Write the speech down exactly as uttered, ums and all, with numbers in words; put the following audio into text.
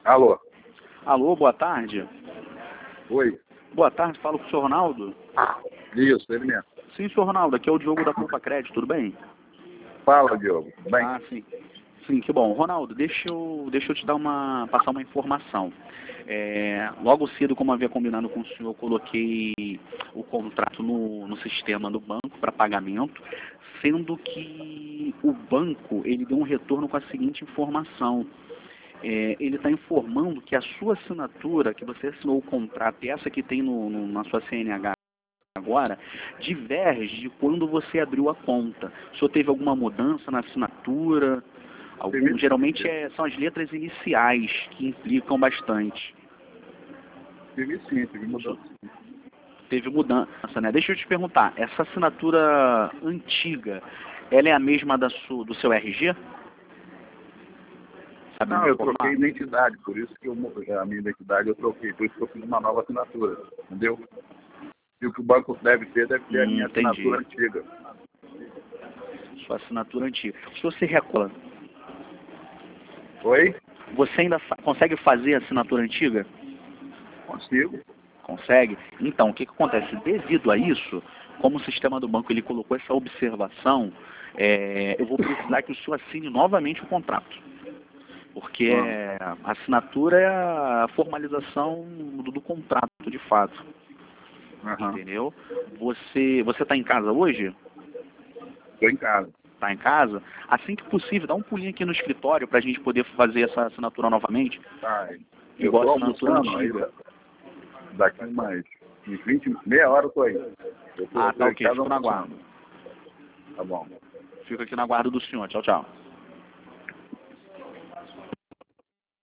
Alô? Alô, boa tarde. Oi. Boa tarde, falo com o senhor Ronaldo. Isso, ele mesmo. Sim, senhor Ronaldo, aqui é o Diogo da Poupa Crédito, tudo bem? Fala, Diogo. Bem? Ah, sim. Sim, que bom. Ronaldo, deixa eu, deixa eu te dar uma, passar uma informação. É, logo cedo, como havia combinado com o senhor, eu coloquei o contrato no, no sistema do banco para pagamento, sendo que o banco ele deu um retorno com a seguinte informação. É, ele está informando que a sua assinatura, que você assinou o contrato, e essa que tem no, no, na sua C N H agora, diverge de quando você abriu a conta. O senhor teve alguma mudança na assinatura? Algum, geralmente é, são as letras iniciais que implicam bastante. Teve sim, teve mudança. Teve mudança, né? Deixa eu te perguntar, essa assinatura antiga, ela é a mesma da sua, do seu R G? Sabe Não, me eu informar? troquei identidade, por isso que eu, a minha identidade eu troquei, por isso que eu fiz uma nova assinatura, entendeu? E o que o banco deve ter, deve ter a Hum, minha entendi. assinatura antiga. Sua assinatura antiga. O senhor se recorda? Oi? Você ainda fa consegue fazer a assinatura antiga? Consigo. Consegue? Então, o que, que acontece? Devido a isso, como o sistema do banco ele colocou essa observação, é, eu vou precisar que o senhor assine novamente o contrato. Porque Ah. a assinatura é a formalização do, do contrato, de fato. Uhum. Entendeu? Você você está em casa hoje? Estou em casa. Está em casa? Assim que possível, dá um pulinho aqui no escritório para a gente poder fazer essa assinatura novamente. Tá. Eu Igual estou a assinatura almoçando, aí antiga. daqui mais uns vinte, meia hora eu estou aí. Eu tô, Ah, tô tá em ok, casa fico na almoçando. guarda. Tá bom. Fico aqui na guarda do senhor. Tchau, tchau.